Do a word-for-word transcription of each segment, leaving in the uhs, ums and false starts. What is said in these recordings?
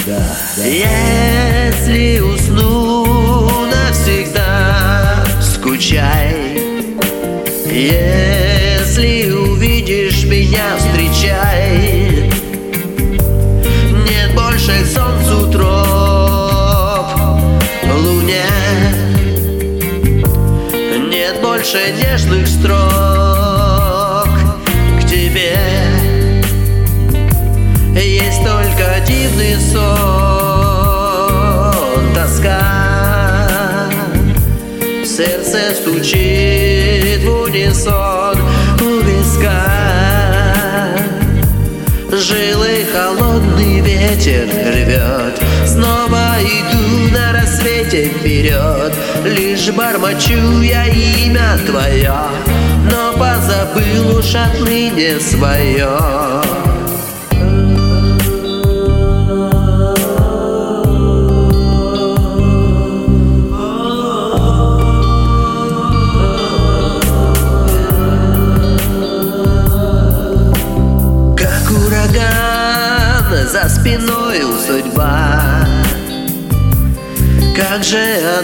Если усну навсегда, скучай. Если увидишь меня, встречай. Нет больше к солнцу троп, луне. Нет больше нежных строк к тебе. Есть только дивный сон, тоска. Сердце стучит в унисон у виска. Жилы холодный ветер рвет. Снова иду на рассвете вперед. Лишь бормочу я имя твое, но позабыл уж отныне свое. За спиною судьба, как же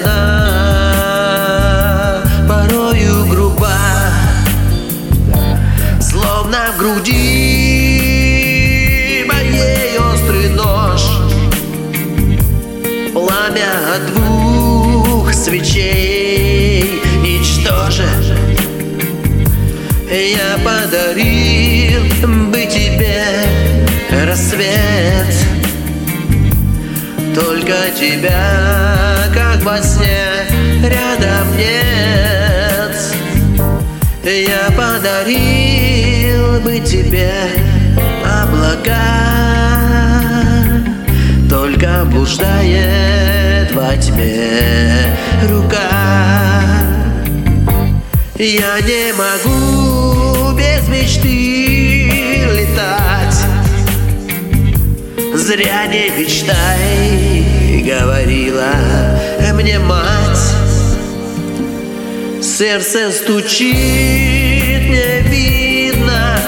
она порою груба, словно в груди моей острый нож, пламя от двух свечей ничтожит. Я подарил бы тебе рассвет, только тебя, как во сне, рядом нет. Я подарил бы тебе облака, только блуждает во тьме рука. Я не могу без мечты летать. Зря не мечтай, говорила мне мать. Сердце стучит, не видно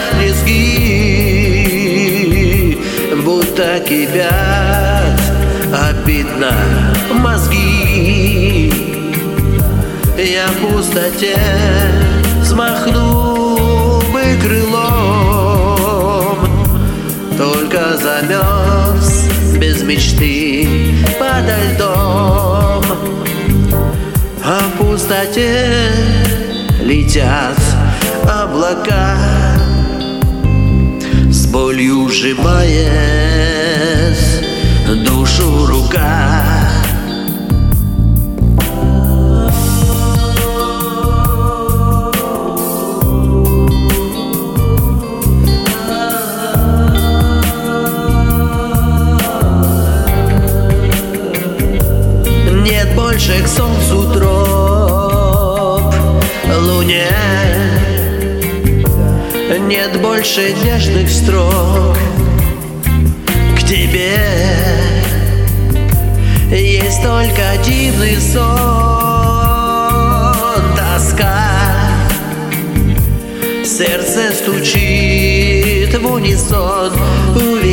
низги, будто кипят обидно мозги. Я в пустоте взмахну бы крылом, только замерз без мечты подо льдом. А в пустоте летят облака, с болью сжимает душу рука. Нет больше к солнцу троп, луне. Нет больше нежных строк к тебе. Есть только дивный сон, тоска. Сердце стучит в унисон у